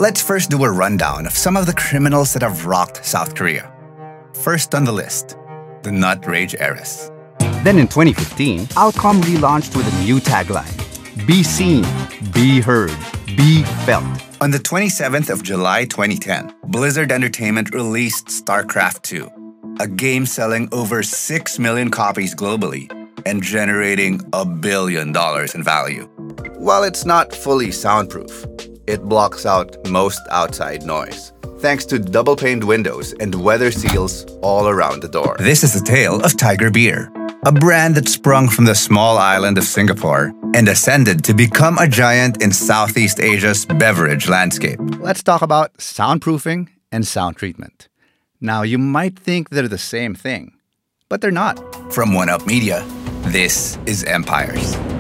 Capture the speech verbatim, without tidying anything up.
Let's first do a rundown of some of the criminals that have rocked South Korea. First on the list, the Nut Rage heiress. Then in twenty fifteen, Alcom relaunched with a new tagline: Be seen, be heard, be felt. On the twenty-seventh of July twenty ten, Blizzard Entertainment released StarCraft two, a game selling over six million copies globally and generating a billion dollars in value. While it's not fully soundproof, it blocks out most outside noise, thanks to double-paned windows and weather seals all around the door. This is the tale of Tiger Beer, a brand that sprung from the small island of Singapore and ascended to become a giant in Southeast Asia's beverage landscape. Let's talk about soundproofing and sound treatment. Now, you might think they're the same thing, but they're not. From One Up Media, this is Empires.